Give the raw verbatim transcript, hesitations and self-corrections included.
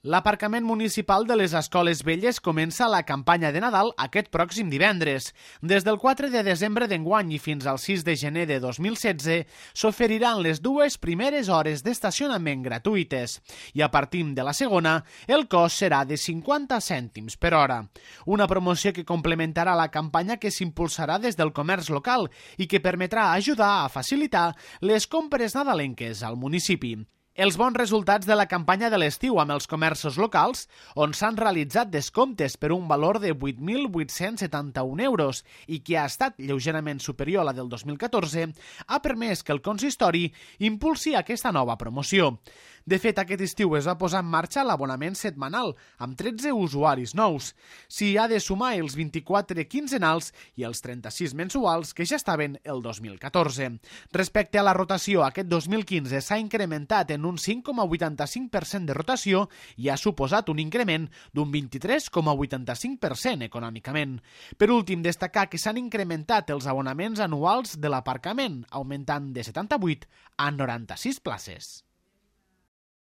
L'aparcament municipal de les Escoles Velles comença la campanya de Nadal aquest pròxim divendres. Des del quatre de desembre d'enguany i fins al sis de gener de dos mil setze s'oferiran les dues primeres hores d'estacionament gratuïtes i a partir de la segona el cost serà de cinquanta cèntims per hora. Una promoció que complementarà la campanya que s'impulsarà des del comerç local i que permetrà ajudar a facilitar les compres nadalenques al municipi. Els bons resultats de la campanya de l'estiu amb els comerços locals, on s'han realitzat descomptes per un valor de vuit mil vuit-cents setanta-un euros i que ha estat lleugerament superior a la del dos mil catorze, ha permès que el consistori impulsi aquesta nova promoció. De fet, aquest estiu es va posar en marxa l'abonament setmanal, amb tretze usuaris nous. S'hi ha de sumar els vint-i-quatre quinzenals i els trenta-sis mensuals que ja estaven el dos mil catorze. Respecte a la rotació, aquest dos mil quinze s'ha incrementat en un cinc coma vuitanta-cinc per cent de rotació i ha suposat un increment d'un vint-i-tres coma vuitanta-cinc per cent econòmicament. Per últim, destacar que s'han incrementat els abonaments anuals de l'aparcament, augmentant de setanta-vuit a noranta-sis places.